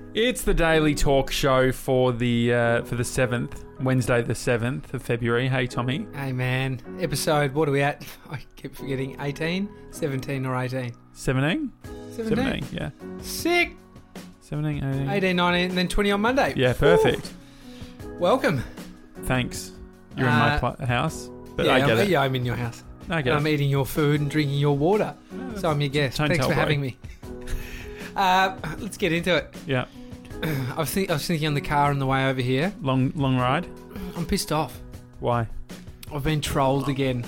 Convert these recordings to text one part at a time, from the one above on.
It's the daily talk show for the 7th, Wednesday the 7th of February. Hey, Tommy. Hey, man. Episode, what are we at? I keep forgetting. 18? 17 or 18? 17? 17? Yeah. Sick. 17, 18. 18, 19, and then 20 on Monday. Yeah, perfect. Ooh. Welcome. Thanks. You're in my house, but yeah, I get it. Yeah, I'm in your house. I get it. I'm eating your food and drinking your water. So I'm your guest. Thanks for having me. Let's get into it. Yeah. I was thinking on the car on the way over here. Long ride? I'm pissed off. Why? I've been trolled again.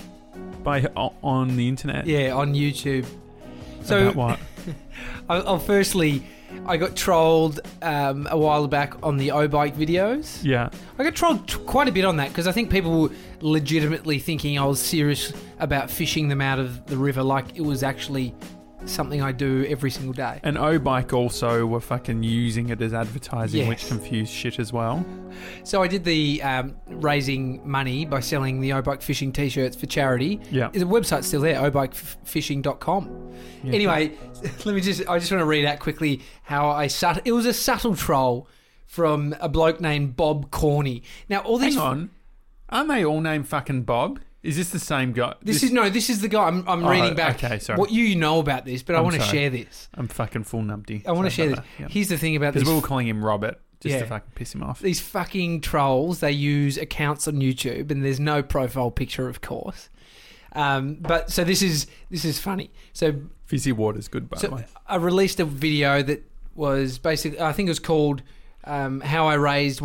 On the internet? Yeah, on YouTube. So, about what? Firstly, I got trolled a while back on the O-Bike videos. Yeah. I got trolled quite a bit on that because I think people were legitimately thinking I was serious about fishing them out of the river like it was actually something I do every single day. And O-Bike also were fucking using it as advertising, yes. Which confused shit as well. So I did the raising money by selling the O-Bike fishing t-shirts for charity. Yeah. The website's still there, obikefishing.com. Yeah. Anyway, I just want to read out quickly how it was a subtle troll from a bloke named Bob Corney. Now, all these... Hang on. Aren't they all named fucking Bob? Is this the same guy? This is the guy. I'm reading back what you know about this, but I want to share this. I'm fucking full numpty. I want to share this. Yep. Here's the thing about this. Because we were calling him Robert just to fucking piss him off. These fucking trolls, they use accounts on YouTube and there's no profile picture, of course. But so this is funny. So Fizzy water's good, by the way. I released a video that was basically, I think it was called How I Raised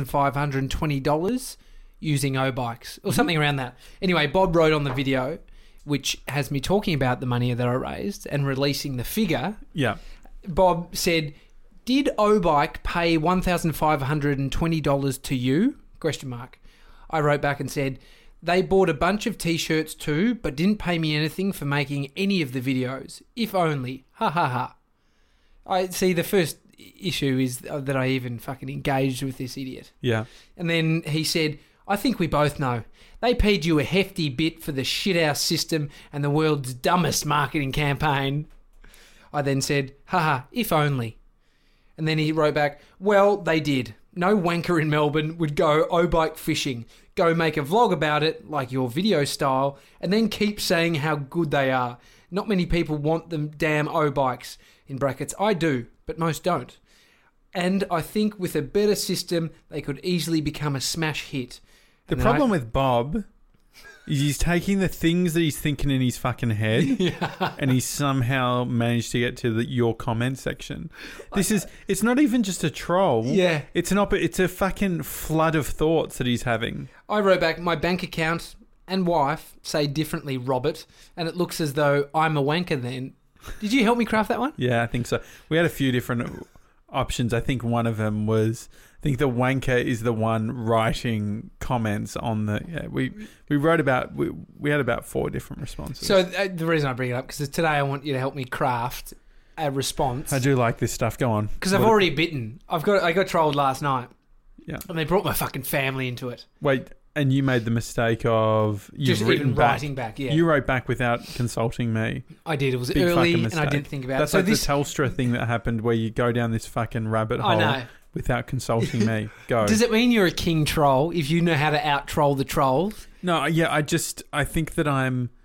$1,520 Using O-Bikes or something around that. Anyway, Bob wrote on the video, which has me talking about the money that I raised and releasing the figure. Yeah. Bob said, "Did O-Bike pay $1,520 to you?" ? I wrote back and said, "They bought a bunch of t-shirts too, but didn't pay me anything for making any of the videos. If only. Ha ha ha." I see the first issue is that I even fucking engaged with this idiot. Yeah. And then he said, "I think we both know. They paid you a hefty bit for the shithouse system and the world's dumbest marketing campaign." I then said, "Haha, if only." And then he wrote back, "Well, they did. No wanker in Melbourne would go O-Bike fishing, go make a vlog about it, like your video style, and then keep saying how good they are. Not many people want them damn O-Bikes. In brackets, I do, but most don't. And I think with a better system, they could easily become a smash hit." The problem with Bob is he's taking the things that he's thinking in his fucking head and he's somehow managed to get to your comment section. It's not even just a troll. Yeah. It's a fucking flood of thoughts that he's having. I wrote back, "My bank account and wife say differently, Robert, and it looks as though I'm a wanker then." Did you help me craft that one? Yeah, I think so. We had a few different options. I think one of them was... I think the wanker is the one writing comments on the... Yeah, we wrote about... We had about 4 different responses. So the reason I bring it up, because today I want you to help me craft a response. I do like this stuff. Go on. Because I've already bitten. I got trolled last night. Yeah. And they brought my fucking family into it. Wait, and you made the mistake of... writing back, yeah. You wrote back without consulting me. I did. It was Big early and I didn't think about it. That's like the Telstra thing that happened where you go down this fucking rabbit hole. I know. Without consulting me. Go. Does it mean you're a king troll if you know how to out-troll the trolls? No, yeah, I think that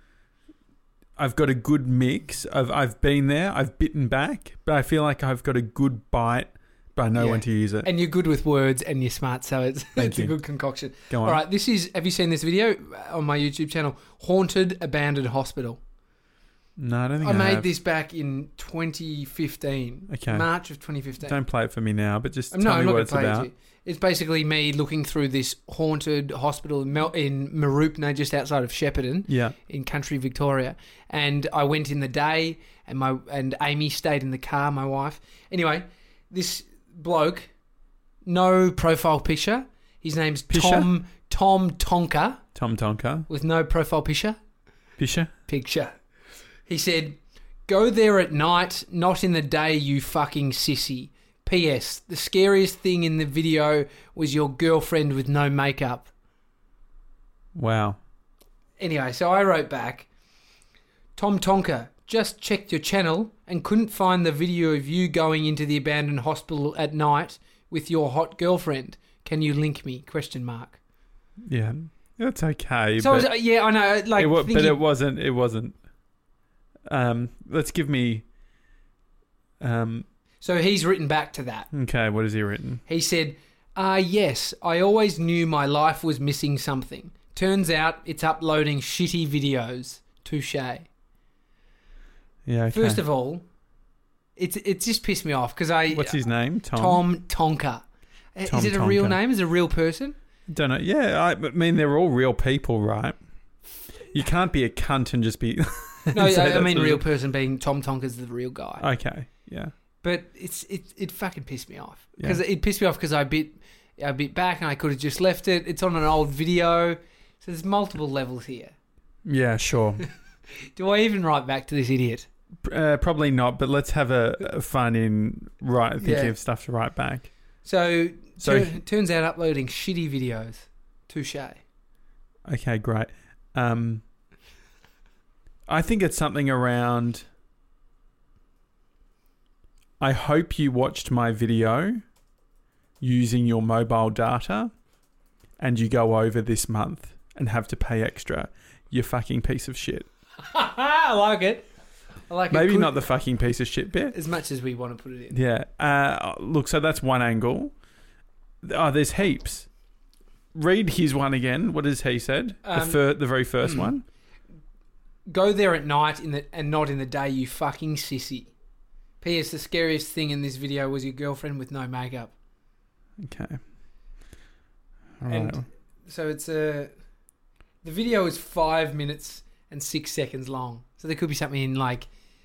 I've got a good mix of... I've been there, I've bitten back, but I feel like I've got a good bite, but I know when to use it. And you're good with words and you're smart, so it's a good concoction. Go on. All right, have you seen this video on my YouTube channel? Haunted Abandoned Hospital. No, I don't think I made this back in 2015. Okay. March of 2015. Don't play it for me now, but just tell I'm me not what it's about. It's basically me looking through this haunted hospital in Mooroopna, just outside of Shepparton, in country Victoria. And I went in the day, and Amy stayed in the car, my wife. Anyway, this bloke, no profile picture. His name's Tom Tonka. Tom Tonka. With no profile picture. Picture. He said, "Go there at night, not in the day, you fucking sissy. P.S. The scariest thing in the video was your girlfriend with no makeup." Wow. Anyway, so I wrote back, "Tom Tonka, just checked your channel and couldn't find the video of you going into the abandoned hospital at night with your hot girlfriend. Can you link me? ? Yeah, that's okay. So but yeah, I know. Like, but it wasn't. It wasn't. Let's give me. So he's written back to that. Okay, what has he written? He said, yes, I always knew my life was missing something. Turns out it's uploading shitty videos. Touche. Yeah. Okay. First of all, it just pissed me off because What's his name? Tom Tonka. Tom Is it a real Tonka. name? Is it a real person? Don't know. Yeah, I mean they're all real people, right? You can't be a cunt and just be. No, I mean real person being Tom Tonka's the real guy. Okay. Yeah. But it fucking pissed me off because it pissed me off because I bit back and I could have just left it. It's on an old video, so there's multiple levels here. Yeah. Sure. Do I even write back to this idiot? Probably not. But let's have a fun in thinking of stuff to write back. So turns out uploading shitty videos. Touche. Okay. Great. I think it's something around. I hope you watched my video using your mobile data and you go over this month and have to pay extra. You fucking piece of shit. I like it. Maybe not the fucking piece of shit bit. As much as we want to put it in. Yeah. Look, so that's one angle. Oh, there's heaps. Read his one again. What has he said? The very first one. Go there at night and not in the day, you fucking sissy. P.S. The scariest thing in this video was your girlfriend with no makeup. Okay. And so it's the video is 5 minutes and 6 seconds long. So there could be something in like,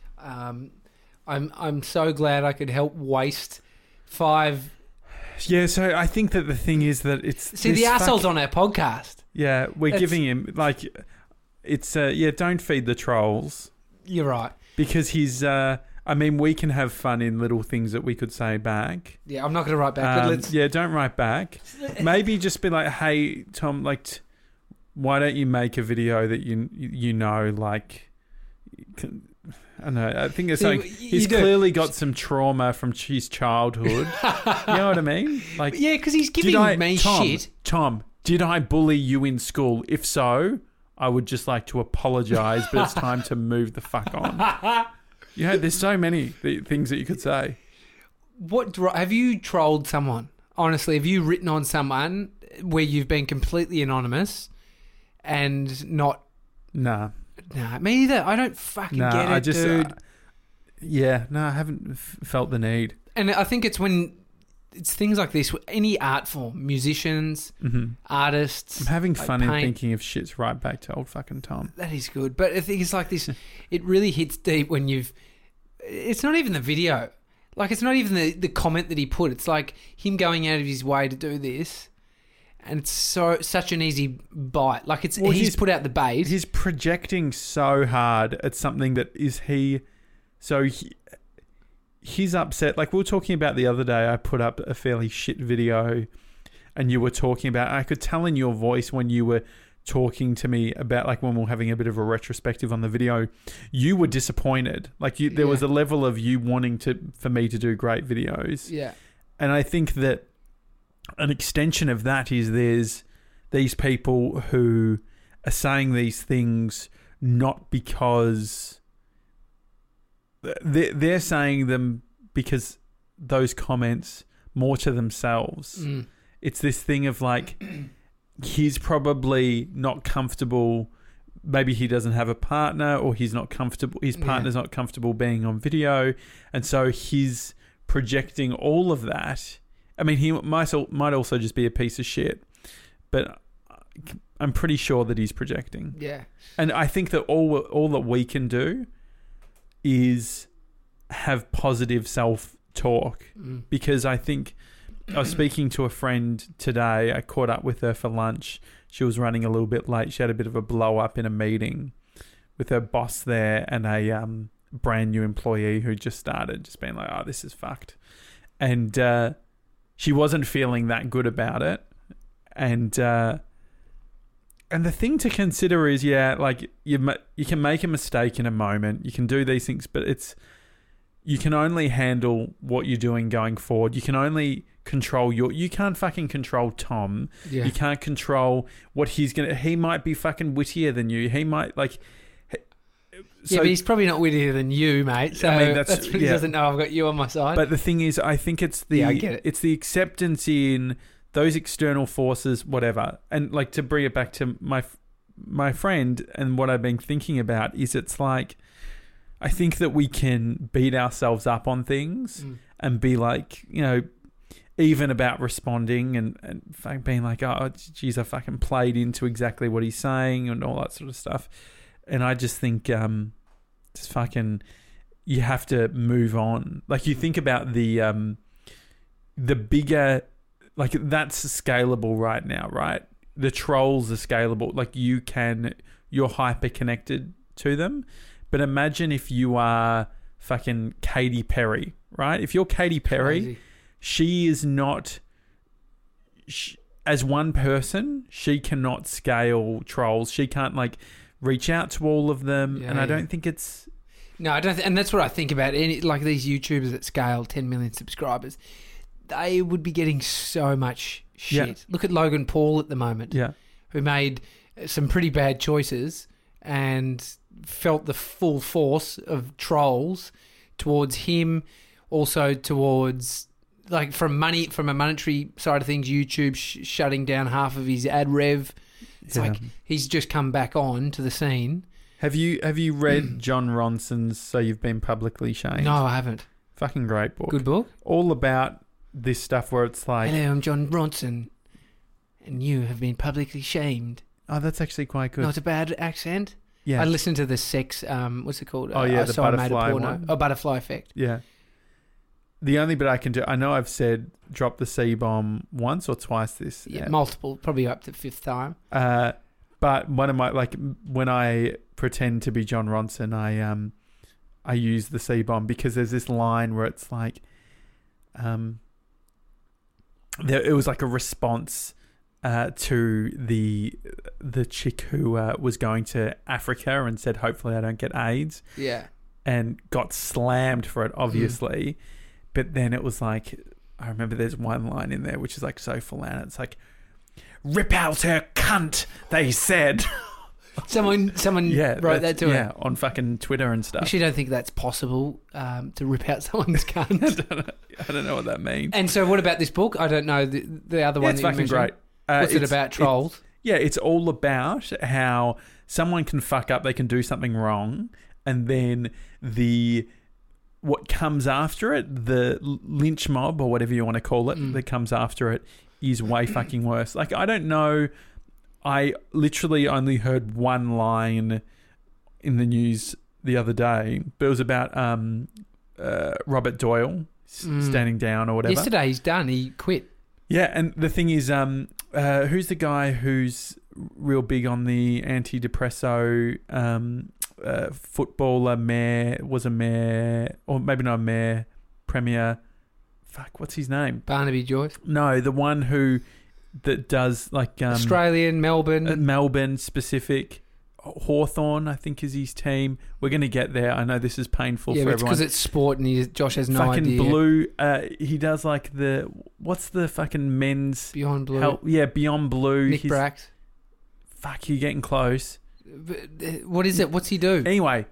I'm so glad I could help waste 5. Yeah, so I think that the thing is that it's... See, the asshole's on our podcast. Yeah, we're giving him, like, it's, don't feed the trolls. You're right. Because he's, I mean, we can have fun in little things that we could say back. Yeah, I'm not going to write back, but let's... Yeah, don't write back. Maybe just be like, hey, Tom, like, why don't you make a video that you know, like... I don't know. I think it's like he's clearly got some trauma from his childhood. You know what I mean? Like, yeah, because he's giving me shit. Tom, did I bully you in school? If so, I would just like to apologise, but it's time to move the fuck on. You know, there's so many things that you could say. Have you trolled someone? Honestly, have you written on someone where you've been completely anonymous and not... Nah, me either. I don't fucking get it, dude. I haven't felt the need. And I think it's when it's things like this, any art form, musicians, artists. I'm having fun in thinking of shits right back to old fucking Tom. That is good. But I think it's like this, it really hits deep when it's not even the video. Like, it's not even the comment that he put. It's like him going out of his way to do this. And it's such an easy bite. Like, he's put out the bait. He's projecting so hard at something that is he's upset. Like, we were talking about the other day, I put up a fairly shit video and you were talking about, I could tell in your voice when you were talking to me about, like, when we were having a bit of a retrospective on the video, you were disappointed. Like, there was a level of you wanting for me to do great videos. Yeah. And I think that an extension of that is there's these people who are saying these things not because they're saying them because those comments more to themselves. It's this thing of like, he's probably not comfortable. Maybe he doesn't have a partner, or he's not comfortable. His partner's not comfortable being on video. And so he's projecting all of that. I mean, he might also just be a piece of shit, but I'm pretty sure that he's projecting. Yeah. And I think that all that we can do is have positive self-talk, because I think I was speaking to a friend today. I caught up with her for lunch. She was running a little bit late. She had a bit of a blow-up in a meeting with her boss there and a brand new employee who just started, just being like, oh, this is fucked. And she wasn't feeling that good about it. And And the thing to consider is, like you can make a mistake in a moment. You can do these things, but you can only handle what you're doing going forward. You can only control you can't fucking control Tom. Yeah. You can't control what he might be fucking wittier than you. He might like. So, but he's probably not wittier than you, mate. So I mean, that's what he doesn't know. I've got you on my side. But the thing is, I think it's I get it. It's the acceptance in those external forces, whatever. And like to bring it back to my friend and what I've been thinking about is it's like I think that we can beat ourselves up on things and be like, even about responding and being like, oh, geez, I fucking played into exactly what he's saying and all that sort of stuff. And I just think just fucking you have to move on. Like you think about the bigger, like that's scalable right now, right? The trolls are scalable. Like you're hyper connected to them. But imagine if you are fucking Katy Perry, right? If you're Katy Perry, Crazy. she is not... as one person, she cannot scale trolls. She can't like reach out to all of them. I don't think it's... No, I don't. And that's what I think about. Like these YouTubers that scale 10 million subscribers, they would be getting so much shit. Yeah. Look at Logan Paul at the moment, who made some pretty bad choices and felt the full force of trolls towards him, also towards like from a monetary side of things, YouTube shutting down half of his ad rev. It's like he's just come back on to the scene. Have you read John Ronson's So You've Been Publicly Shamed? No, I haven't. Fucking great book. Good book. All about this stuff where it's like, hello, I'm John Ronson, and you have been publicly shamed. Oh, that's actually quite good. Not a bad accent. Yeah. I listened to the sex, what's it called? The butterfly one. Oh, Butterfly Effect. Yeah. The only bit I can do, I know I've said drop the C-bomb once or twice this. Yeah, multiple, probably up to the fifth time. But one of my, like, when I pretend to be John Ronson, I use the C-bomb because there's this line where it's like, it was like a response to the chick who was going to Africa and said, hopefully I don't get AIDS. Yeah. And got slammed for it, obviously. But then it was like, I remember there's one line in there which is like so full on. It's like, rip out her cunt, they said. Someone wrote that to her. Yeah, on fucking Twitter and stuff. I actually don't think that's possible to rip out someone's cunt. I don't know what that means. And so what about this book? I don't know the other one it's that you fucking mentioned. Great. What's it about? Trolls? It's all about how someone can fuck up, they can do something wrong, and then what comes after it, the lynch mob or whatever you want to call it, that comes after it is way fucking worse. Like, I don't know. I literally only heard one line in the news the other day, but it was about Robert Doyle standing down or whatever. Yesterday he's done. He quit. Yeah, and the thing is, who's the guy who's real big on the antidepresso footballer, mayor, or maybe not a mayor, premier. Fuck, what's his name? Barnaby Joyce? No, the one that does like... Australian, Melbourne. Melbourne specific. Hawthorn, I think, is his team. We're going to get there. I know this is painful for everyone. Yeah, it's because it's sport and Josh has no fucking idea. Blue. He does like what's the fucking men's... Beyond Blue. Beyond Blue. Nick Brax. Fuck, you're getting close. What is it? What's he do? Anyway,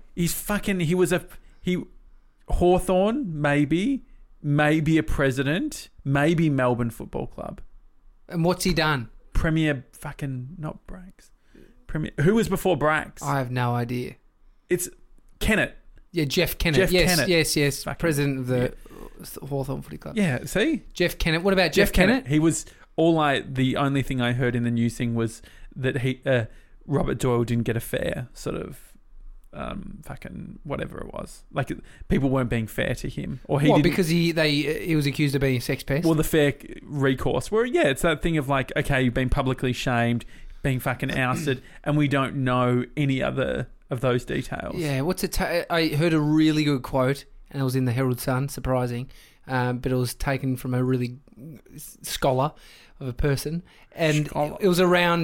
Hawthorn, maybe a president, maybe Melbourne Football Club. And what's he done? Premier fucking, not Brax. Premier, who was before Brax? I have no idea. It's Kennett. Yeah, Jeff Kennett. Kennett. Yes. Fucking, president of the Hawthorn Footy Club. Yeah, see? Jeff Kennett. What about Jeff Kennett? He was, the only thing I heard in the news thing was that Robert Doyle didn't get a fair sort of fucking whatever it was. Like, people weren't being fair to him, or because he was accused of being a sex pest. Well, the fair recourse, where it's that thing of like, okay, you've been publicly shamed, being fucking ousted, and we don't know any other of those details. Yeah, I heard a really good quote, and it was in the Herald Sun, surprising, but it was taken from a really scholar of a person, and it was around.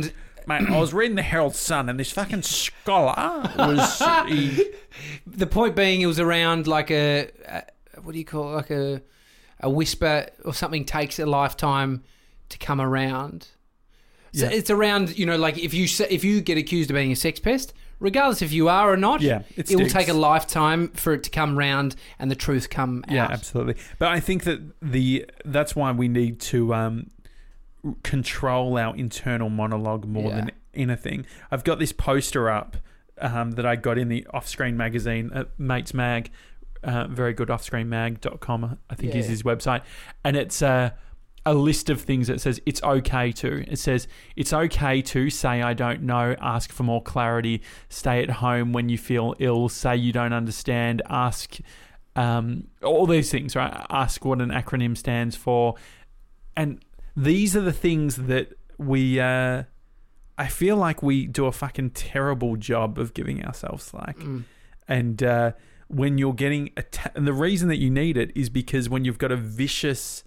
Mate, I was reading the Herald Sun, and this fucking scholar was... The point being, it was around like what do you call it? Like a whisper or something takes a lifetime to come around. So it's around, like if you get accused of being a sex pest, regardless if you are or not, it will take a lifetime for it to come round and the truth come out. Yeah, absolutely. But I think that that's why we need to control our internal monologue more than anything. I've got this poster up that I got in the Offscreen magazine at Mates Mag, very good, offscreenmag.com, I think is his website. And it's a list of things that says it's okay to. It says it's okay to say I don't know, ask for more clarity, stay at home when you feel ill, say you don't understand, ask all these things, right? Ask what an acronym stands for. And these are the things that we... I feel like we do a fucking terrible job of giving ourselves slack. And when you're getting... and the reason that you need it is because when you've got a vicious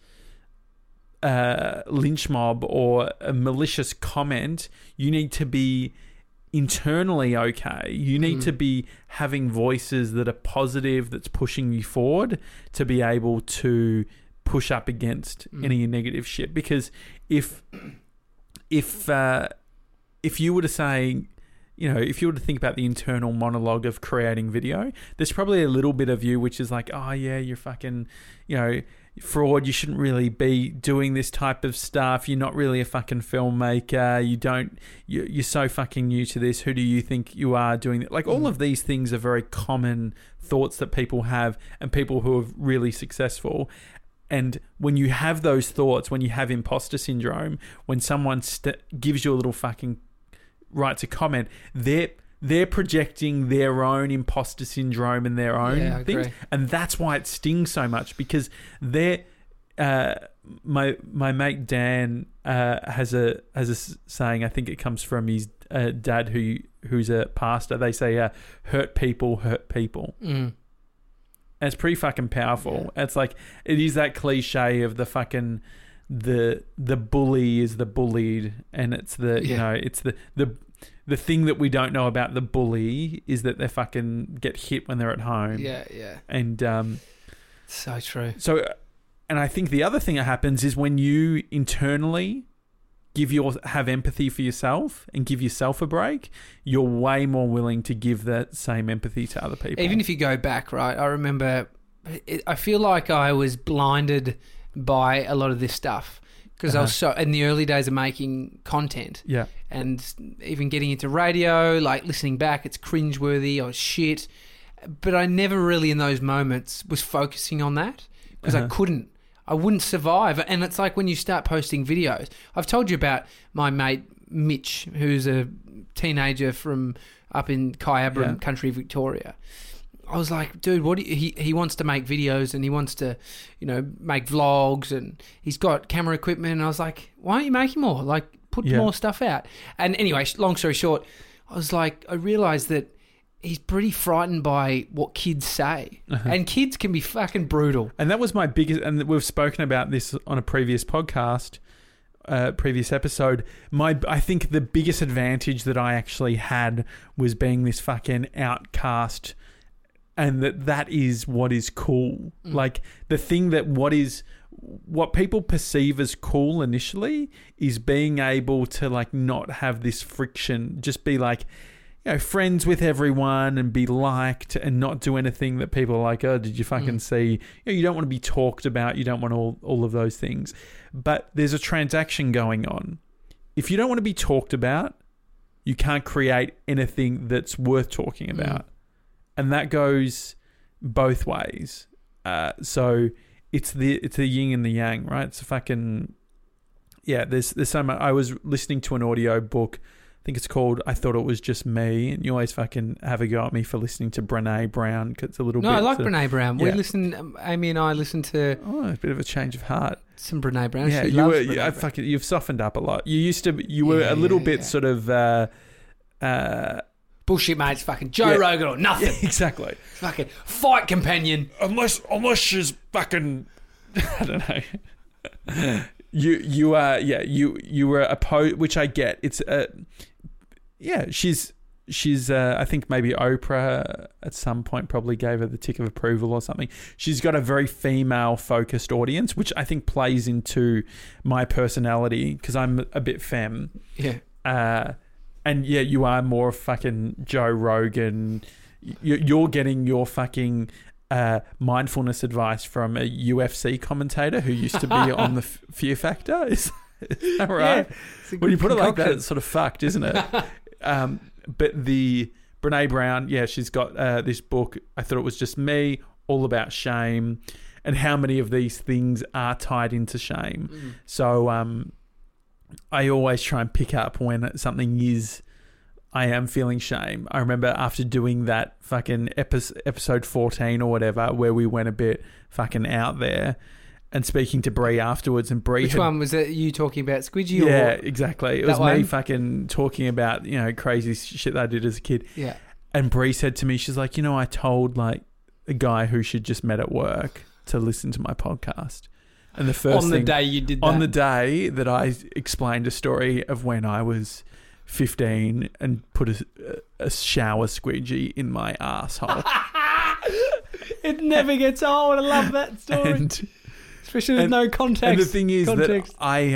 lynch mob or a malicious comment, you need to be internally okay. You need to be having voices that are positive, that's pushing you forward to be able to push up against any negative shit. Because if you were to say, if you were to think about the internal monologue of creating video, there's probably a little bit of you which is like, oh yeah, you're fucking, fraud. You shouldn't really be doing this type of stuff. You're not really a fucking filmmaker. You're so fucking new to this. Who do you think you are doing that? Like all of these things are very common thoughts that people have, and people who are really successful. And when you have those thoughts, when you have imposter syndrome, when someone gives you a little fucking writes a comment, they're projecting their own imposter syndrome and their own things, and that's why it stings so much. Because my mate Dan has a saying. I think it comes from his dad, who's a pastor. They say, "Hurt people hurt people." And it's pretty fucking powerful. Yeah. It's like, it is that cliche of the fucking the bully is the bullied, and it's it's the thing that we don't know about the bully is that they fucking get hit when they're at home. Yeah, yeah. And so true. So, and I think the other thing that happens is when you internally have empathy for yourself and give yourself a break, you're way more willing to give that same empathy to other people. Even if you go back, right? I remember, I feel like I was blinded by a lot of this stuff because I was so in the early days of making content. Yeah. And even getting into radio, like listening back, it's cringeworthy or shit. But I never really in those moments was focusing on that because I wouldn't survive. And it's like when you start posting videos. I've told you about my mate Mitch, who's a teenager from up in Kyabram country, Victoria. I was like, dude, he wants to make videos and he wants to, make vlogs, and he's got camera equipment. And I was like, why aren't you making more? Like, put more stuff out. And anyway, long story short, I realized that he's pretty frightened by what kids say. And kids can be fucking brutal. And that was my biggest, and we've spoken about this on a previous podcast, previous episode. I think the biggest advantage that I actually had was being this fucking outcast, and that is what is cool. Like, the thing that what people perceive as cool initially is being able to, like, not have this friction, just be like, friends with everyone and be liked and not do anything that people are like, oh, did you fucking see? You don't want to be talked about. You don't want all of those things. But there's a transaction going on. If you don't want to be talked about, you can't create anything that's worth talking about. And that goes both ways. So it's the yin and the yang, right? It's a fucking... Yeah, there's so much... I was listening to an audio book. I think it's called I Thought It Was Just Me, and you always fucking have a go at me for listening to Brene Brown, because it's a little bit... No, I like Brene Brown. Yeah. We listen... Amy and I listen to... Oh, a bit of a change of heart. Some Brene Brown. Yeah, you've softened up a lot. You were a little bit sort of... bullshit, mate. It's fucking Joe Rogan or nothing. Yeah, exactly. Fucking fight companion. Unless she's fucking... I don't know. You were opposed, which I get. It's yeah, she's I think maybe Oprah at some point probably gave her the tick of approval or something. She's got a very female focused audience, which I think plays into my personality because I'm a bit femme. Yeah. And yeah, you are more fucking Joe Rogan. You're getting your fucking mindfulness advice from a UFC commentator who used to be on the Fear Factor. Is that right? Yeah, when you put it like that, it's sort of fucked, isn't it? But the Brene Brown, yeah, she's got this book. I thought it was just me, all about shame and how many of these things are tied into shame. Mm. So I always try and pick up when something is, I am feeling shame. I remember after doing that fucking episode 14 or whatever, where we went a bit fucking out there, and speaking to Bree afterwards, and Bree Which one was that? You talking about Squidgy? Yeah, or exactly. It was me fucking talking about, crazy shit that I did as a kid. Yeah. And Bree said to me, she's like, I told like a guy who she'd just met at work to listen to my podcast. And the first on the day you did that? On the day that I explained a story of when I was 15 and put a shower squeegee in my asshole. It never gets old. I love that story. Especially with no context. And the thing is that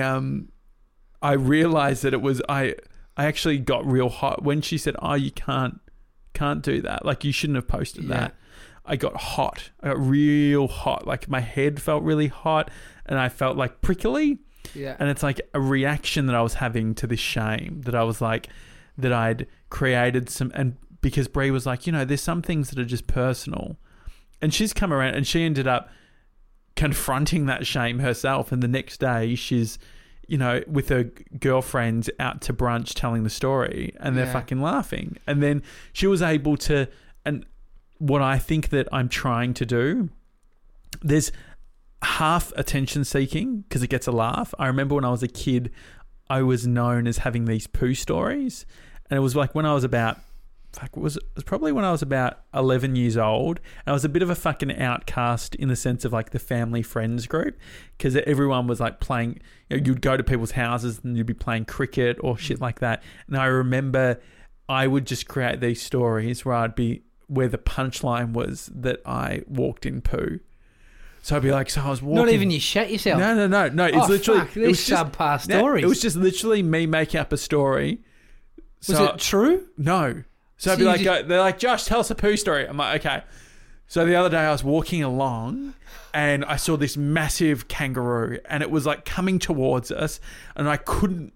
I realised that it was I actually got real hot when she said, "Oh, you can't do that. Like you shouldn't have posted that." I got hot. I got real hot. Like my head felt really hot, and I felt like prickly. Yeah. And it's like a reaction that I was having to this shame that I was like that I'd created some, and because Bree was like, there's some things that are just personal, and she's come around and she ended up confronting that shame herself, and the next day she's with her girlfriends out to brunch telling the story, and they're fucking laughing. And then she was able to, and what I think that I'm trying to do, there's half attention seeking because it gets a laugh. I remember when I was a kid, I was known as having these poo stories, and it was like when I was about it was probably when I was about 11 years old. And I was a bit of a fucking outcast in the sense of like the family friends group, because everyone was like playing, you'd go to people's houses and you'd be playing cricket or shit like that. And I remember I would just create these stories where the punchline was that I walked in poo. So I'd be like, I was walking. Not even you shat yourself. No. It's literally fuck, these subpar stories. It was just literally me making up a story. Was it true? No. So I'd be like, they're like, Josh, tell us a poo story. I'm like, okay. So the other day I was walking along and I saw this massive kangaroo, and it was like coming towards us, and I couldn't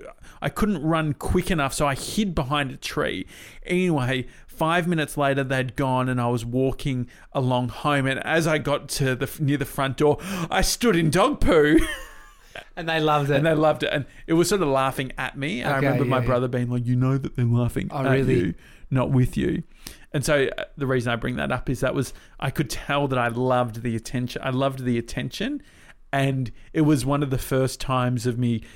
run quick enough, so I hid behind a tree. Anyway, 5 minutes later they'd gone, and I was walking along home, and as I got to near the front door, I stood in dog poo. And they loved it. And it was sort of laughing at me. And I remember my brother being like, that they're laughing at you, not with you. And so the reason I bring that up is I could tell that I loved the attention. I loved the attention. And it was one of the first times of me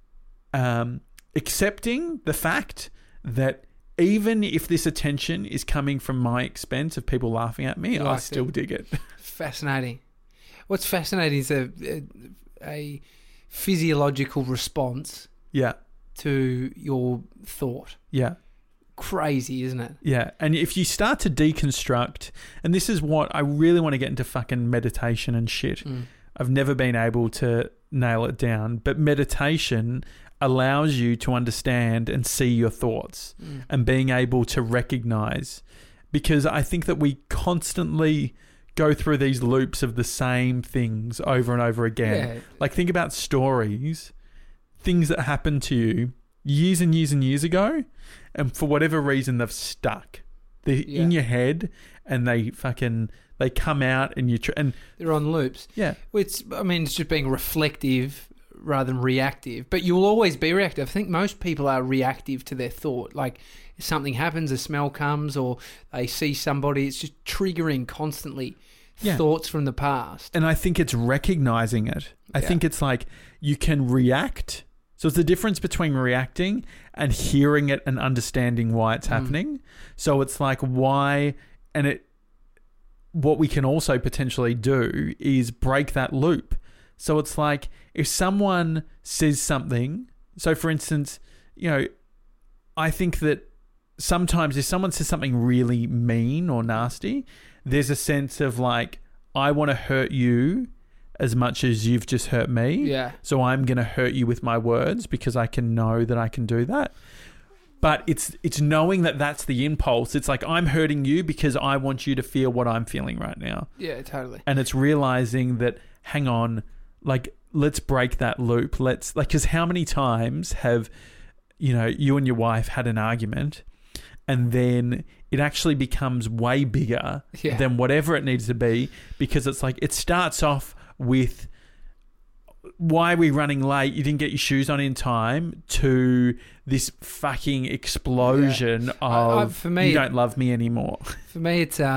accepting the fact that even if this attention is coming from my expense of people laughing at me, I still dig it. Fascinating. What's fascinating is a physiological response to your thought. Yeah. Crazy, isn't it? Yeah. And if you start to deconstruct, and this is what I really want to get into, fucking meditation and shit. I've never been able to nail it down, but meditation allows you to understand and see your thoughts and being able to recognize, because I think that we constantly go through these loops of the same things over and over again. Yeah. Like think about stories, things that happened to you years and years and years ago, and for whatever reason they've stuck. They're in your head, and they come out, and and they're on loops. Yeah. It's just being reflective rather than reactive, but you'll always be reactive. I think most people are reactive to their thought. Like if something happens, a smell comes, or they see somebody, it's just triggering constantly thoughts from the past. And I think it's recognizing it. I think it's like you can react. So it's the difference between reacting and hearing it and understanding why it's happening. So it's like why, and what we can also potentially do is break that loop. So it's like if someone says something, so for instance, I think that sometimes if someone says something really mean or nasty, there's a sense of like, I want to hurt you as much as you've just hurt me. Yeah. So I'm going to hurt you with my words because I can know that I can do that. But it's knowing that that's the impulse. It's like, I'm hurting you because I want you to feel what I'm feeling right now. Yeah, totally. And it's realizing that, hang on, like, let's break that loop. Because how many times have, you and your wife had an argument and then it actually becomes way bigger than whatever it needs to be, because it's like, it starts off with, why are we running late? You didn't get your shoes on in time, to this fucking explosion of for me, you don't love me anymore. For me,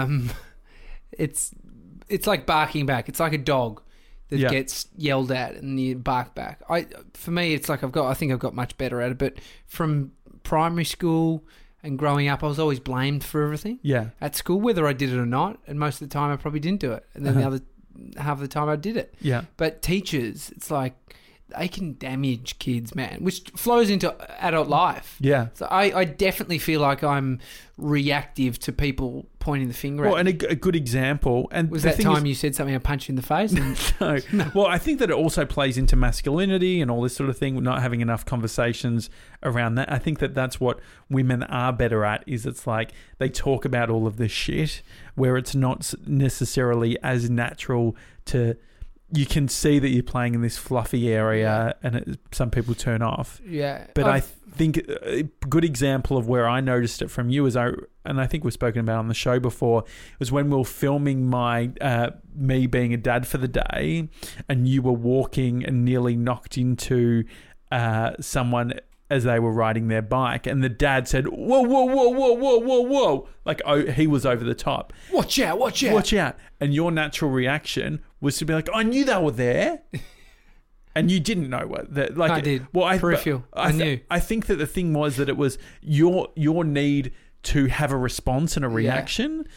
it's like barking back. It's like a dog that gets yelled at and you bark back. For me, it's like I think I've got much better at it. But from primary school and growing up, I was always blamed for everything. Yeah. At school, whether I did it or not, and most of the time I probably didn't do it, and then the other half of the time I did it. Yeah. But teachers, it's like they can damage kids, man, which flows into adult life. Yeah. So I definitely feel like I'm reactive to people pointing the finger at me. And a good example. And was that time you said something, I punched you in the face? No. Well, I think that it also plays into masculinity and all this sort of thing, not having enough conversations around that. I think that that's what women are better at, is it's like they talk about all of this shit where it's not necessarily as natural to... You can see that you're playing in this fluffy area and some people turn off. Yeah. But I think a good example of where I noticed it from you is, and I think we've spoken about on the show before, was when we were filming me being a dad for the day, and you were walking and nearly knocked into someone as they were riding their bike, and the dad said, whoa, whoa, whoa, whoa, whoa, whoa, whoa. Like, he was over the top. Watch out, watch out. Watch out. And your natural reaction was to be like, I knew they were there. And you didn't know what that. Like, I did. Well, peripheral. I knew. I think that the thing was that it was your need to have a response and a reaction.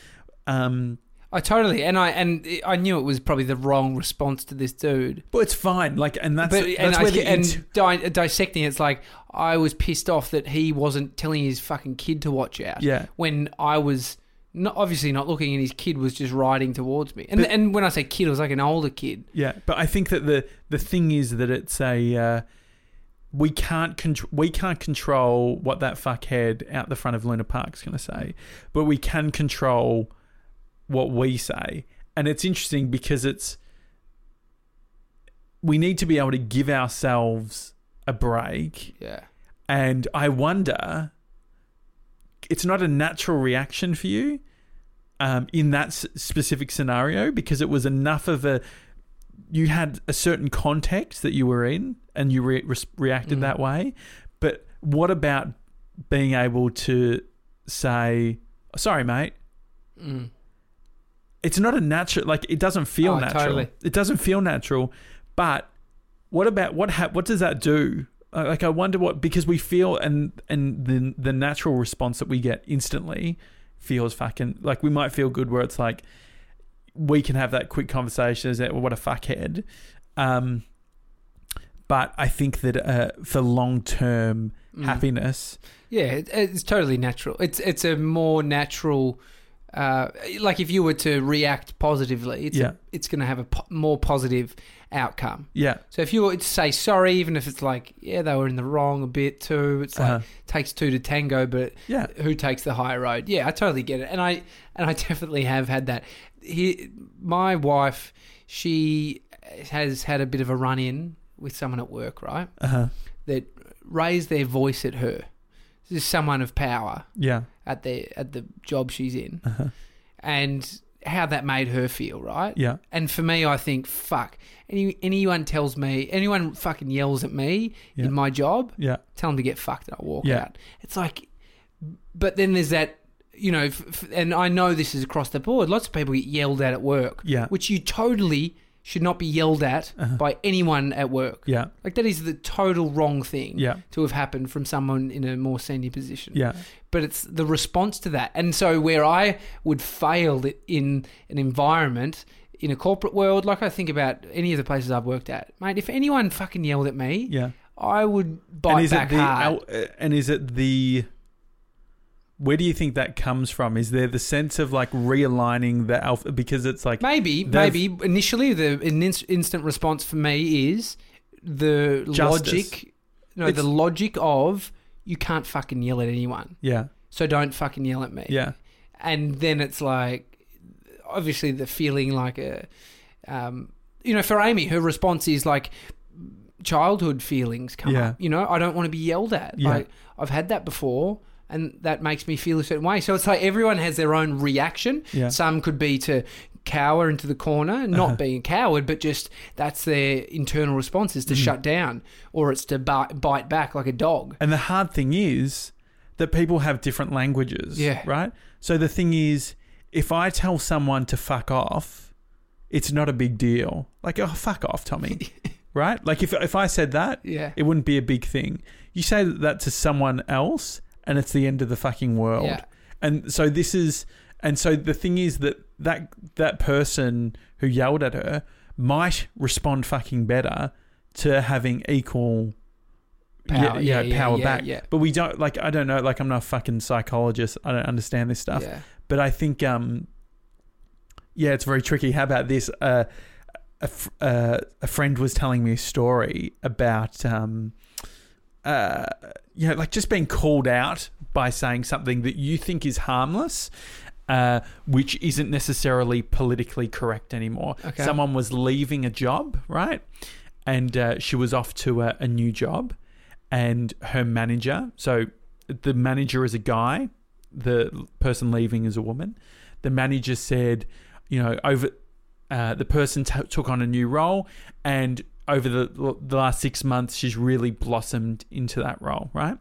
I totally, and I knew it was probably the wrong response to this dude. But it's fine, like, and that's dissecting. It's like I was pissed off that he wasn't telling his fucking kid to watch out. Yeah. When I was obviously not looking, and his kid was just riding towards me. And when I say kid, it was like an older kid. Yeah, but I think that the thing is that it's a we can't control what that fuckhead out the front of Luna Park's going to say, but we can control what we say. And it's interesting because we need to be able to give ourselves a break. Yeah. And I wonder, it's not a natural reaction for you in that specific scenario, because it was enough of you had a certain context that you were in and you reacted that way. But what about being able to say, sorry, mate? It's not a natural, like, it doesn't feel natural. Totally. It doesn't feel natural. But what about what does that do? Like, I wonder because we feel, and the natural response that we get instantly feels fucking, like, we might feel good where it's like we can have that quick conversation, is that, well, what a fuckhead. But I think that for long-term happiness... Yeah, it's totally natural. It's a more natural... like if you were to react positively, it's going to have a more positive outcome. Yeah. So if you were to say sorry, even if it's like, they were in the wrong a bit too, it's like takes two to tango, but who takes the higher road? Yeah, I totally get it, and I definitely have had that. My wife, she has had a bit of a run-in with someone at work, right? That raised their voice at her. This is someone of power. Yeah. At the job she's in, and how that made her feel, right? Yeah. And for me, I think, fuck, anyone fucking yells at me in my job, tell them to get fucked and I'll walk out. It's like, but then there's that, and I know this is across the board. Lots of people get yelled at work, which you totally should not be yelled at by anyone at work. Yeah. Like, that is the total wrong thing to have happened from someone in a more senior position. Yeah. But it's the response to that. And so where I would fail in an environment, in a corporate world, like I think about any of the places I've worked at, mate, if anyone fucking yelled at me, I would bite back hard. And is it the... Where do you think that comes from? Is there the sense of like realigning the alpha? Because it's like... Maybe initially the instant response for me is the logic... No, the logic of you can't fucking yell at anyone. Yeah. So don't fucking yell at me. Yeah. And then it's like... Obviously the feeling like a... for Amy, her response is like... childhood feelings come up. I don't want to be yelled at. Yeah. Like, I've had that before, and that makes me feel a certain way. So it's like everyone has their own reaction. Yeah. Some could be to cower into the corner, not being a coward, but just that's their internal response is to shut down, or it's to bite back like a dog. And the hard thing is that people have different languages. Yeah. Right? So the thing is, if I tell someone to fuck off, it's not a big deal. Like, oh, fuck off, Tommy. Right? Like if I said that, it wouldn't be a big thing. You say that to someone else and it's the end of the fucking world. Yeah. And so the thing is that person who yelled at her might respond fucking better to having equal power back. Yeah. But we don't, like, I don't know, like I'm not a fucking psychologist. I don't understand this stuff. Yeah. But I think it's very tricky. How about this? A friend was telling me a story about, like just being called out by saying something that you think is harmless, which isn't necessarily politically correct anymore. Okay. Someone was leaving a job, right? And she was off to a new job, and her manager, so the manager is a guy, the person leaving is a woman. The manager said, the person took on a new role, and over the last 6 months, she's really blossomed into that role, right?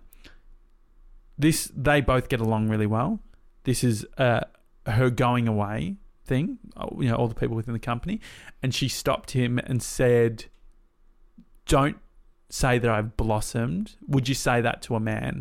They both get along really well. This is her going away thing, all the people within the company. And she stopped him and said, don't say that I've blossomed. Would you say that to a man?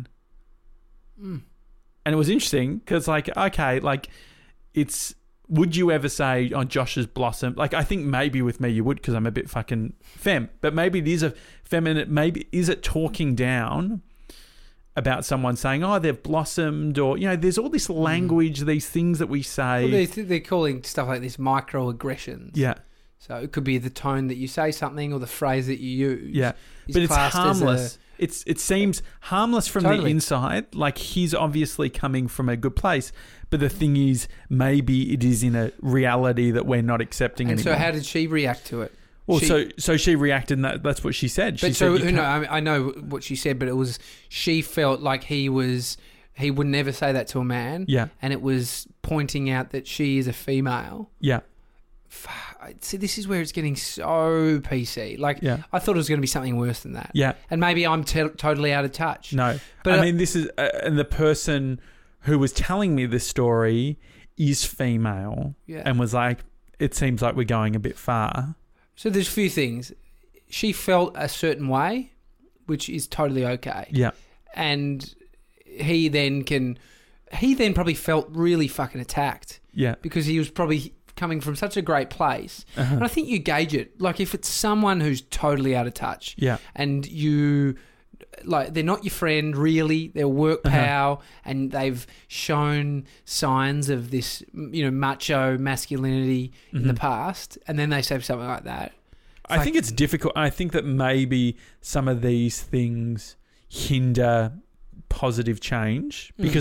Mm. And it was interesting because, like, okay, like, it's... Would you ever say, oh, Josh has blossomed? Like, I think maybe with me you would because I'm a bit fucking femme. But maybe it is a feminine... Maybe is it talking down about someone saying, oh, they've blossomed, or, there's all this language, these things that we say. Well, they're calling stuff like this microaggressions. Yeah. So it could be the tone that you say something or the phrase that you use. Yeah. But it's harmless. It seems harmless from the inside. Like, he's obviously coming from a good place. But the thing is, maybe it is in a reality that we're not accepting anymore. And so how did she react to it? Well, so she reacted, and that's what she said. But I know what she said, but it was, she felt like he would never say that to a man. Yeah. And it was pointing out that she is a female. Yeah. See, this is where it's getting so PC. Like, I thought it was going to be something worse than that. Yeah. And maybe I'm totally out of touch. No. But I mean, this is... and the person who was telling me this story is female. Yeah. And was like, it seems like we're going a bit far. So there's a few things. She felt a certain way, which is totally okay. Yeah. And he then probably felt really fucking attacked. Yeah. Because he was probably... coming from such a great place. And I think you gauge it. Like, if it's someone who's totally out of touch, and you, like, they're not your friend really, they're work pal, and they've shown signs of this, macho masculinity in the past, and then they say something like that. I think it's difficult. I think that maybe some of these things hinder positive change because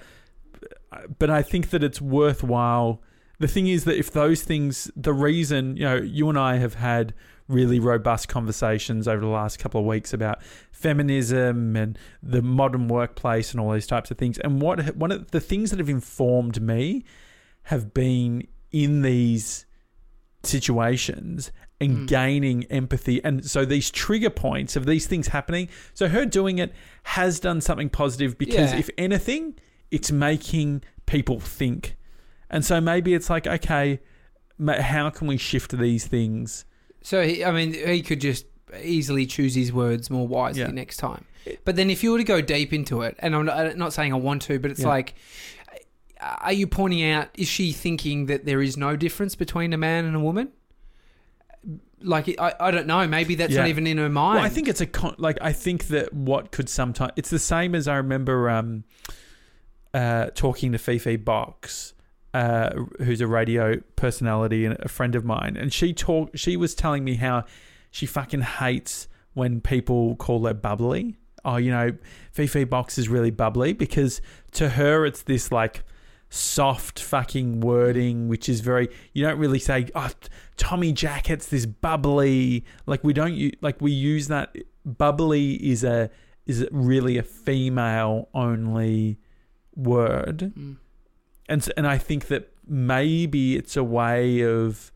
but I think that it's worthwhile. The thing is that if those things, the reason, you and I have had really robust conversations over the last couple of weeks about feminism and the modern workplace and all those types of things. And one of the things that have informed me have been in these situations and gaining empathy. And so these trigger points of these things happening. So her doing it has done something positive because if anything, it's making people think. And so maybe it's like, okay, how can we shift these things? So, he could just easily choose his words more wisely next time. But then if you were to go deep into it, and I'm not saying I want to, but it's like, are you pointing out, is she thinking that there is no difference between a man and a woman? Like, I don't know. Maybe that's Yeah. not even in her mind. Well, I think it's I think that what could sometimes... It's the same as I remember talking to Fifi Box, who's a radio personality and a friend of mine, and she was telling me how she fucking hates when people call her bubbly. Oh, you know, Fifi Box is really bubbly, because to her it's this like soft fucking wording, which is very... You don't really say, oh, Tommy Jacket's this bubbly. Like, we don't like, we use that. Bubbly is really a female only word. And I think that maybe it's a way of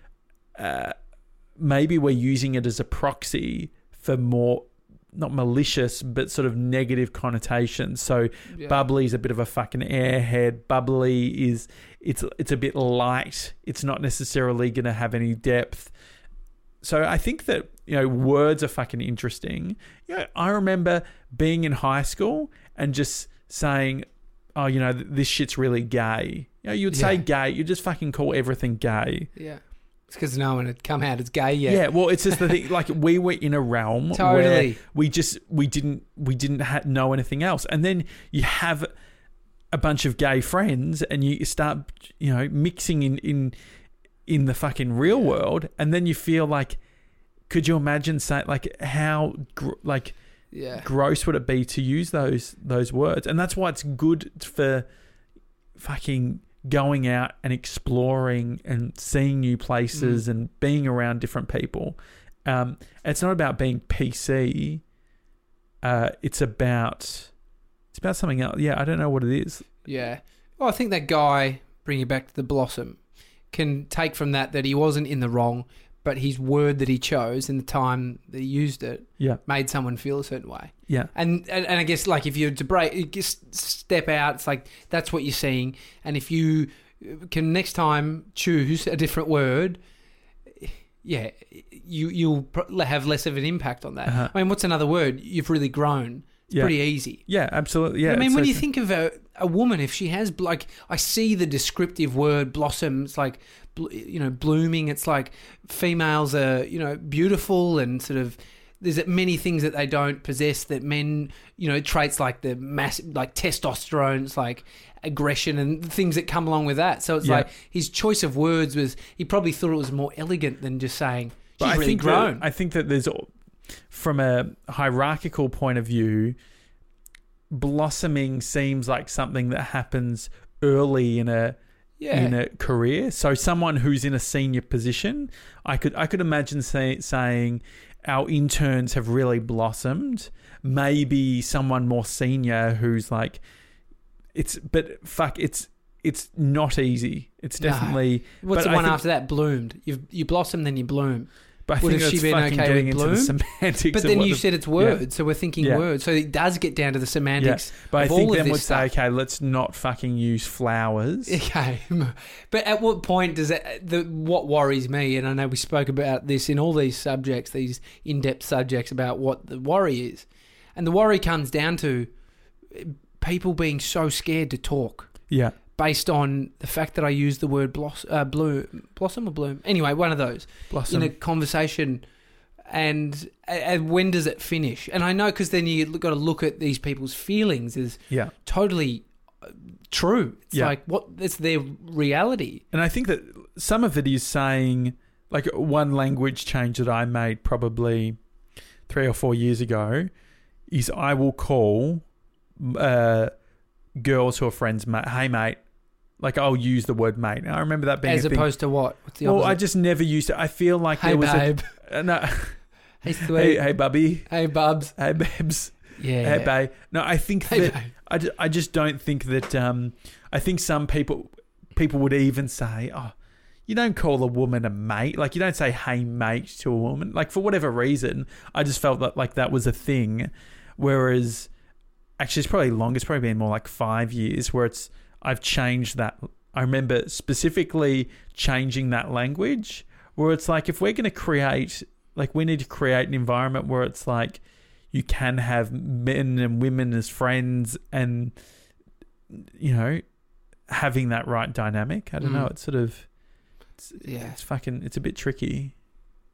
maybe we're using it as a proxy for more, not malicious, but sort of negative connotations. So bubbly is a bit of a fucking airhead. Bubbly is it's a bit light. It's not necessarily going to have any depth. So I think that, you know, words are fucking interesting. You know, I remember being in high school and just saying, oh, you know, this shit's really gay. You know, you would say gay. You just fucking call everything gay. Yeah. It's because no one had come out as gay yet. Yeah, well, it's just the thing. Like, we were in a realm Totally. where we didn't know anything else, and then you have a bunch of gay friends, and you start, you know, mixing in the fucking real world, and then you feel like, could you imagine saying, like, how gross would it be to use those words? And that's why it's good for fucking going out and exploring and seeing new places and being around different people. It's not about being PC. It's about something else. Yeah, I don't know what it is. Yeah. Well, I think that guy, bringing it back to the Blossom, can take from that he wasn't in the wrong, but his word that he chose and the time that he used it made someone feel a certain way. Yeah. And I guess, like, if you're just step out, it's like that's what you're seeing. And if you can next time choose a different word, you'll have less of an impact on that. Uh-huh. I mean, what's another word? You've really grown. It's pretty easy. Yeah, absolutely. Yeah. I mean, when you think of a woman, if she has, like, I see the descriptive word blossom. It's like, you know, blooming. It's like females are, you know, beautiful, and sort of there's many things that they don't possess that men, you know, traits like the massive, like testosterone, it's like aggression and things that come along with that. So it's like his choice of words was, he probably thought it was more elegant than just saying she's really grown. I think that there's, from a hierarchical point of view, blossoming seems like something that happens early in a career. So someone who's in a senior position, I could imagine saying our interns have really blossomed. Maybe someone more senior who's like, it's not easy. It's definitely. What's the one after that? Bloomed. You blossom, then you bloom. But I think that's fucking getting into the semantics. But then you said it's words, so we're thinking words. So it does get down to the semantics. But I of think all then of would this say, stuff. okay, let's not fucking use flowers. Okay, but at what point does what worries me, and I know we spoke about this in all these subjects, these in-depth subjects about what the worry is, and the worry comes down to people being so scared to talk. Yeah. Based on the fact that I used the word blossom or bloom. Anyway, one of those. Blossom. In a conversation. And when does it finish? And I know, because then you got to look at these people's feelings as totally true. It's like, it's their reality. And I think that some of it is saying, like, one language change that I made probably 3 or 4 years ago is I will call girls who are friends, mate, hey, mate. Like, I'll use the word mate. And I remember that being as opposed to what? What's the opposite? Well, I just never used it. I feel like hey, there was babe. No. Hey, sweet. Hey, bubby. Hey, bubs. Hey, babes. Yeah. Hey, babe. No, I think that... I just don't think that... I think some people would even say, oh, you don't call a woman a mate. Like, you don't say, hey, mate, to a woman. Like, for whatever reason, I just felt that, like, that was a thing. Whereas... Actually, it's probably longer. It's probably been more like 5 years where I've changed that. I remember specifically changing that language where it's like, if we're going to create, like, we need to create an environment where it's like you can have men and women as friends and, you know, having that right dynamic. I don't know. It's sort of, it's a bit tricky.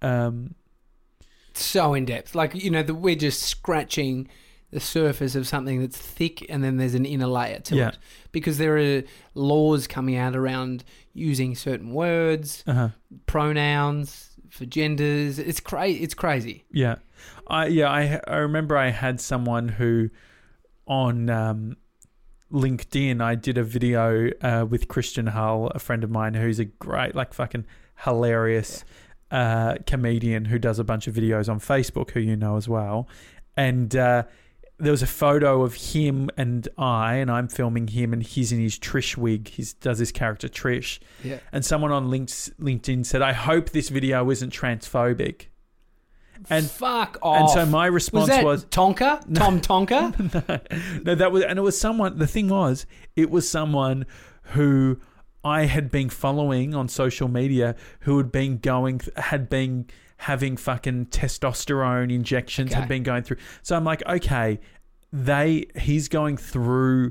So in depth. Like, we're just scratching the surface of something that's thick, and then there's an inner layer to it. Because there are laws coming out around using certain words, pronouns for genders. It's crazy. Yeah. I remember I had someone who on LinkedIn, I did a video with Christian Hull, a friend of mine who's a great, like, fucking hilarious comedian who does a bunch of videos on Facebook, who you know as well. And there was a photo of him and I'm filming him, and he's in his Trish wig. He does his character Trish. Yeah. And someone on LinkedIn said, "I hope this video isn't transphobic." And fuck off. And so my response was Tonka? Tom Tonka? No, that was, and it was someone. The thing was, it was someone who I had been following on social media, who had been having fucking testosterone injections, had been going through. So I'm like, okay, he's going through.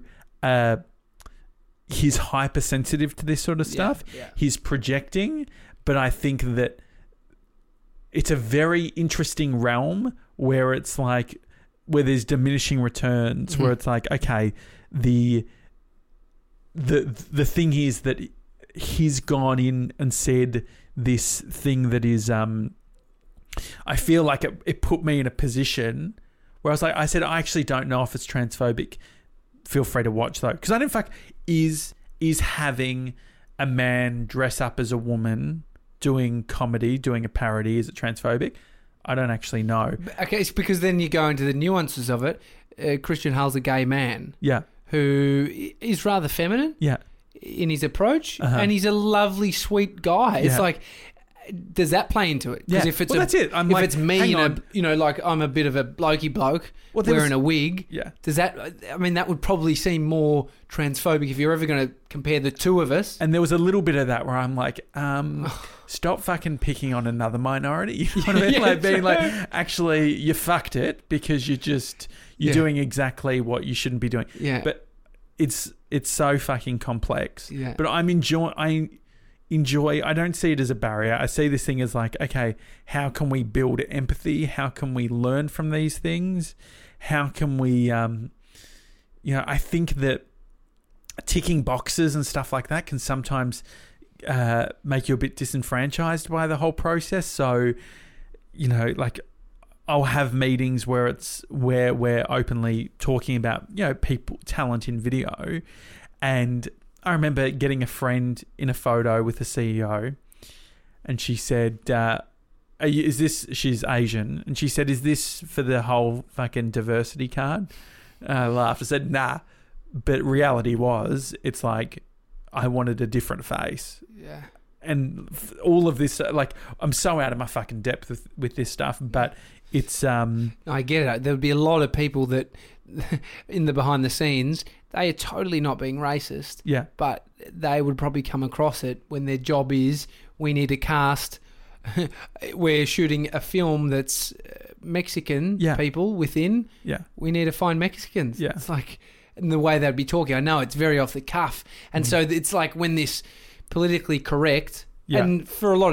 He's hypersensitive to this sort of stuff. Yeah. He's projecting, but I think that it's a very interesting realm where it's like, where there's diminishing returns, where it's like, okay, the thing is that he's gone in and said this thing that is, I feel like it put me in a position where I said, I actually don't know if it's transphobic. Feel free to watch though. Because in fact, is having a man dress up as a woman doing comedy, doing a parody, is it transphobic? I don't actually know. Okay, it's because then you go into the nuances of it. Christian Hull's a gay man. Yeah. Who is rather feminine. Yeah. In his approach. And he's a lovely, sweet guy. Yeah. It's like, does that play into it? Because if it's that's it. If it's me, like I'm a bit of a blokey bloke wearing a wig. Yeah. Does that? I mean, that would probably seem more transphobic if you're ever going to compare the two of us. And there was a little bit of that where I'm like, stop fucking picking on another minority. You know what I mean? Like being like, actually, you fucked it because you're doing exactly what you shouldn't be doing. Yeah. But it's so fucking complex. Yeah. But I enjoy. I don't see it as a barrier. I see this thing as like, okay, how can we build empathy? How can we learn from these things? How can we, I think that ticking boxes and stuff like that can sometimes make you a bit disenfranchised by the whole process. So, like, I'll have meetings where we're openly talking about, people, talent in video. And I remember getting a friend in a photo with the CEO, and she said, she's Asian, and she said, is this for the whole fucking diversity card? I laughed. I said, nah. But reality was, it's like, I wanted a different face. Yeah. And all of this, like, I'm so out of my fucking depth with this stuff, but it's... I get it. There would be a lot of people that, in the behind the scenes, they are totally not being racist. Yeah. But they would probably come across it when their job is, we need a cast. We're shooting a film that's Mexican people within. Yeah. We need to find Mexicans. Yeah. It's like, in the way they'd be talking, I know it's very off the cuff. And so it's like when this politically correct, and for a lot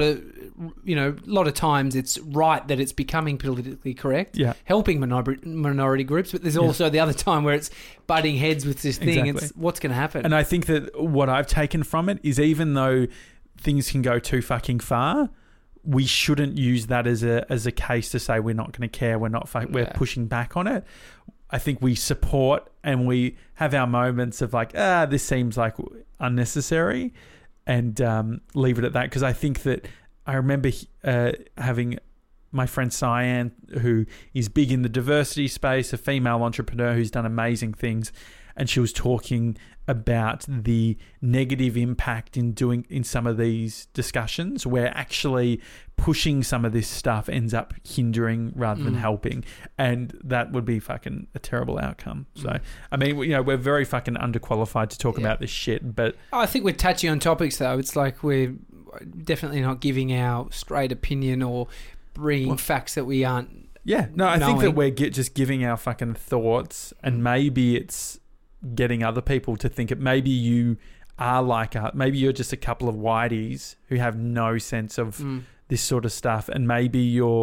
of times it's right that it's becoming politically correct, helping minority groups, but there's also the other time where it's butting heads with this thing. Exactly. It's what's going to happen. And I think that what I've taken from it is, even though things can go too fucking far, we shouldn't use that as a case to say we're not going to care, we're pushing back on it. I think we support and we have our moments of like, this seems like unnecessary, and leave it at that. Because I think that I remember having my friend Cyan, who is big in the diversity space, a female entrepreneur who's done amazing things, and she was talking about the negative impact in some of these discussions, where actually pushing some of this stuff ends up hindering rather than helping, and that would be fucking a terrible outcome. So I mean, we're very fucking underqualified to talk about this shit, but I think we're touching on topics though. It's like we're definitely not giving our straight opinion or bringing facts that we aren't. Yeah, no, I think that we're just giving our fucking thoughts, and maybe it's getting other people to think it. Maybe you are like maybe you're just a couple of whiteys who have no sense of this sort of stuff, and maybe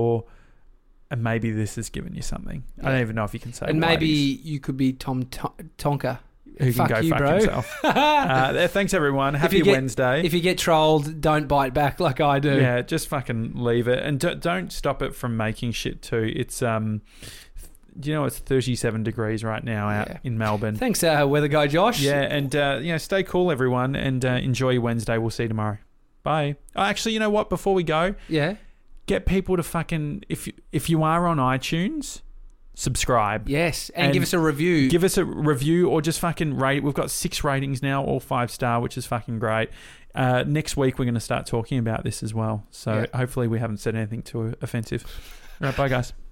this has given you something. I don't even know if you can say. And maybe you could be Tom Tonka. Who can go fuck himself. Thanks, everyone. Happy Wednesday. If you get trolled, don't bite back like I do. Yeah, just fucking leave it. And don't stop it from making shit too. It's, it's 37 degrees right now out in Melbourne. Thanks, weather guy Josh. Yeah, and stay cool, everyone, and enjoy your Wednesday. We'll see you tomorrow. Bye. Oh, actually, you know what? Before we go... Yeah? Get people to fucking... If you are on iTunes... subscribe. Yes, and give us a review. Give us a review or just fucking rate. We've got 6 ratings now, all 5-star, which is fucking great. Next week, we're going to start talking about this as well. So hopefully we haven't said anything too offensive. All right, bye, guys.